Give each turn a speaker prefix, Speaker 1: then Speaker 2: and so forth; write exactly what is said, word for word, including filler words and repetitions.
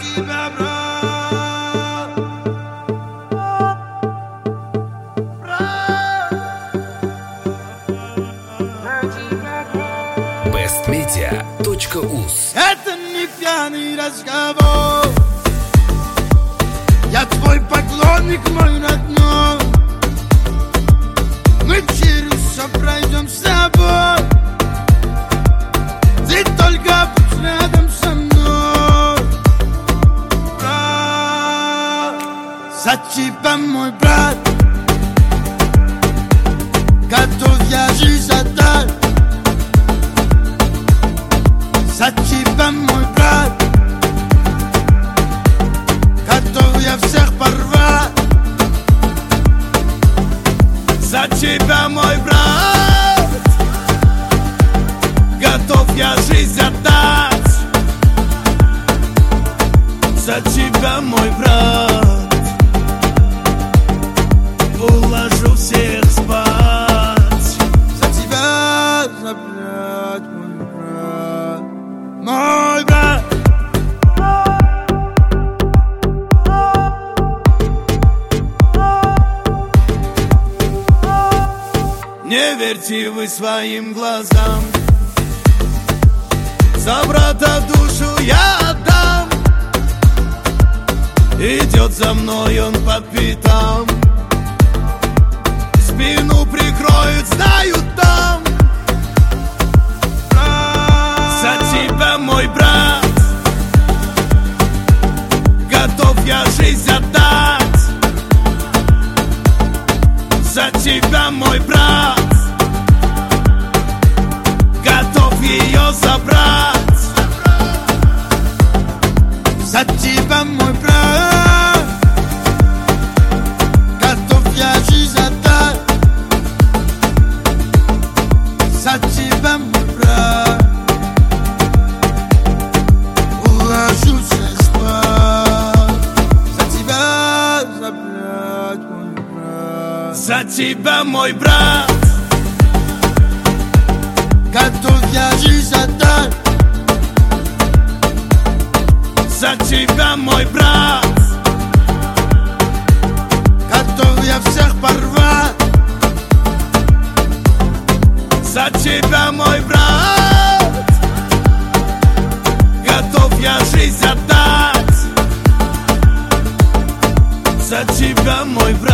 Speaker 1: тебя, брат.
Speaker 2: бест медиа точка уз.
Speaker 1: Это не пьяный разговор. Я твой поклонник, мой родной. Мы через все пройдем с тобой. Ты только будь рядом со мной, брат. За тебя, мой брат, готов я жизнь отдать. За тебя, мой брат, готов я всех порвать. За тебя, мой брат, готов я жизнь отдать. За тебя, мой брат, уложу всех спать. За тебя забрать, мой брат, мой брат. Не верьте вы своим глазам, за брата душу я отдам. Идет за мной он по пятам, спину прикроет, знают там. За тебя, мой брат, готов я жизнь отдать. За тебя, мой брат, готов ее забрать. За тебя, мой брат, готов я жизнь отдать. За тебя, мой брат, уложу всех спать. За тебя забрать, мой брат. За тебя, мой брат, готов я жизнь отдать. За тебя, мой брат, готов я всех порвать. За тебя, мой брат, готов я жизнь отдать. За тебя, мой брат.